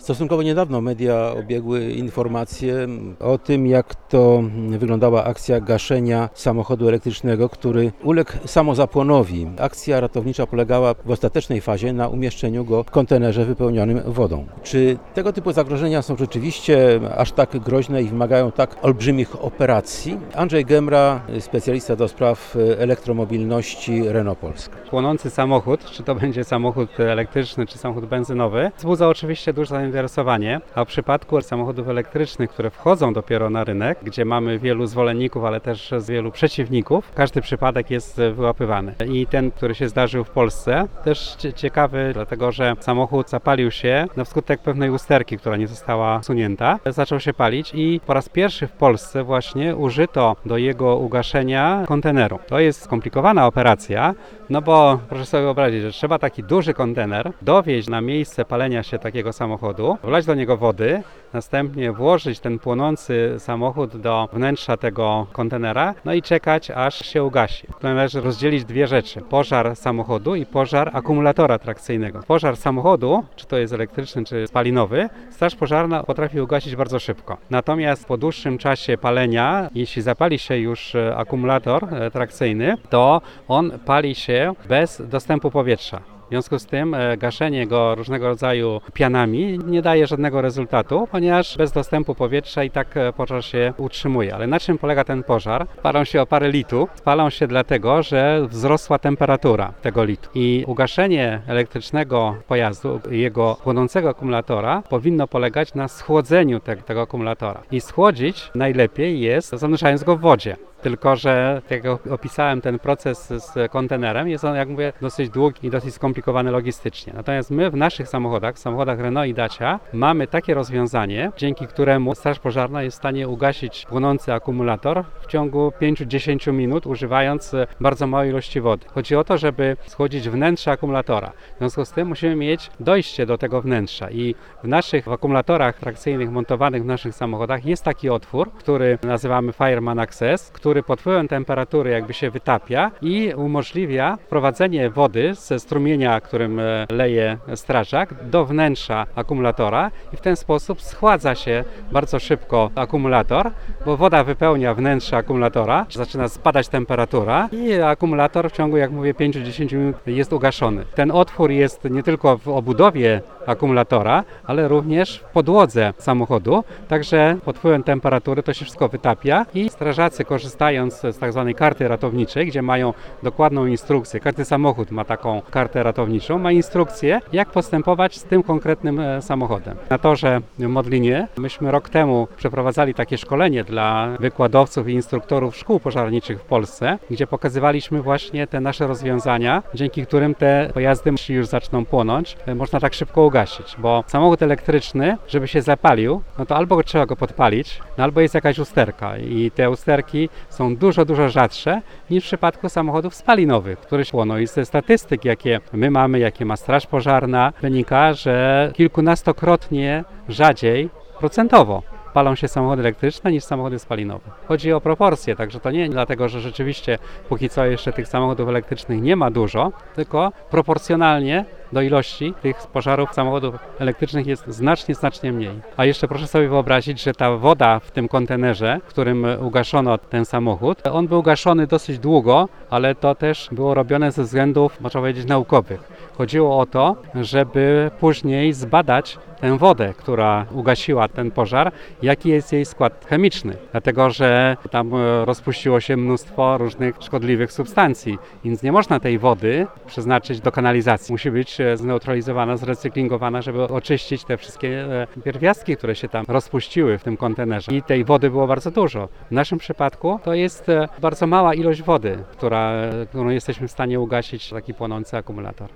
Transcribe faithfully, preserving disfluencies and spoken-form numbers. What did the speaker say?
Stosunkowo niedawno media obiegły informacje o tym, jak to wyglądała akcja gaszenia samochodu elektrycznego, który uległ samozapłonowi. Akcja ratownicza polegała w ostatecznej fazie na umieszczeniu go w kontenerze wypełnionym wodą. Czy tego typu zagrożenia są rzeczywiście aż tak groźne i wymagają tak olbrzymich operacji? Andrzej Gemra, specjalista do spraw elektromobilności Renault Polska. Płonący samochód, czy to będzie samochód elektryczny, czy samochód benzynowy, wzbudza oczywiście duże zainteresowanie, a w przypadku samochodów elektrycznych, które wchodzą dopiero na rynek, gdzie mamy wielu zwolenników, ale też wielu przeciwników, każdy przypadek jest wyłapywany. I ten, który się zdarzył w Polsce, też ciekawy, dlatego że samochód zapalił się na skutek pewnej usterki, która nie została usunięta, zaczął się palić i po raz pierwszy w Polsce właśnie użyto do jego ugaszenia konteneru. To jest skomplikowana operacja, no bo proszę sobie wyobrazić, że trzeba taki duży kontener dowieźć na miejsce palenia się takiego samochodu, wlać do niego wody, następnie włożyć ten płonący samochód do wnętrza tego kontenera, no i czekać, aż się ugasi. Tu należy rozdzielić dwie rzeczy. Pożar samochodu i pożar akumulatora trakcyjnego. Pożar samochodu, czy to jest elektryczny, czy spalinowy, straż pożarna potrafi ugasić bardzo szybko. Natomiast po dłuższym czasie palenia, jeśli zapali się już akumulator trakcyjny, to on pali się bez dostępu powietrza. W związku z tym gaszenie go różnego rodzaju pianami nie daje żadnego rezultatu, ponieważ bez dostępu powietrza i tak pożar się utrzymuje. Ale na czym polega ten pożar? Palą się opary litu. Spalą się dlatego, że wzrosła temperatura tego litu. I ugaszenie elektrycznego pojazdu, jego płonącego akumulatora powinno polegać na schłodzeniu te, tego akumulatora. I schłodzić najlepiej jest zanurzając go w wodzie. Tylko że, tak jak opisałem ten proces z kontenerem, jest on, jak mówię, dosyć długi i dosyć skomplikowany logistycznie. Natomiast my w naszych samochodach, w samochodach Renault i Dacia, mamy takie rozwiązanie, dzięki któremu straż pożarna jest w stanie ugasić płonący akumulator w ciągu pięć do dziesięciu minut, używając bardzo małej ilości wody. Chodzi o to, żeby schłodzić wnętrze akumulatora. W związku z tym musimy mieć dojście do tego wnętrza i w naszych w akumulatorach trakcyjnych montowanych w naszych samochodach jest taki otwór, który nazywamy Fireman Access, który który pod wpływem temperatury jakby się wytapia i umożliwia wprowadzenie wody ze strumienia, którym leje strażak, do wnętrza akumulatora i w ten sposób schładza się bardzo szybko akumulator, bo woda wypełnia wnętrze akumulatora, zaczyna spadać temperatura i akumulator w ciągu, jak mówię, pięć do dziesięciu minut jest ugaszony. Ten otwór jest nie tylko w obudowie akumulatora, ale również w podłodze samochodu, także pod wpływem temperatury to się wszystko wytapia i strażacy, korzystając z tak zwanej karty ratowniczej, gdzie mają dokładną instrukcję, każdy samochód ma taką kartę ratowniczą, ma instrukcję, jak postępować z tym konkretnym samochodem. Na torze w Modlinie myśmy rok temu przeprowadzali takie szkolenie dla wykładowców i instruktorów szkół pożarniczych w Polsce, gdzie pokazywaliśmy właśnie te nasze rozwiązania, dzięki którym te pojazdy, jeśli już zaczną płonąć, można tak szybko ugasić, bo samochód elektryczny, żeby się zapalił, no to albo trzeba go podpalić, no albo jest jakaś usterka i te usterki są dużo, dużo rzadsze niż w przypadku samochodów spalinowych, które płoną. I ze statystyk, jakie my mamy, jakie ma straż pożarna, wynika, że kilkunastokrotnie rzadziej procentowo palą się samochody elektryczne niż samochody spalinowe. Chodzi o proporcje, także to nie dlatego, że rzeczywiście póki co jeszcze tych samochodów elektrycznych nie ma dużo, tylko proporcjonalnie do ilości tych pożarów samochodów elektrycznych jest znacznie, znacznie mniej. A jeszcze proszę sobie wyobrazić, że ta woda w tym kontenerze, w którym ugaszono ten samochód, on był gaszony dosyć długo, ale to też było robione ze względów, można powiedzieć, naukowych. Chodziło o to, żeby później zbadać tę wodę, która ugasiła ten pożar, jaki jest jej skład chemiczny, dlatego że tam rozpuściło się mnóstwo różnych szkodliwych substancji, więc nie można tej wody przeznaczyć do kanalizacji. Musi być zneutralizowana, zrecyklingowana, żeby oczyścić te wszystkie pierwiastki, które się tam rozpuściły w tym kontenerze. I tej wody było bardzo dużo. W naszym przypadku to jest bardzo mała ilość wody, która, którą jesteśmy w stanie ugasić taki płonący akumulator.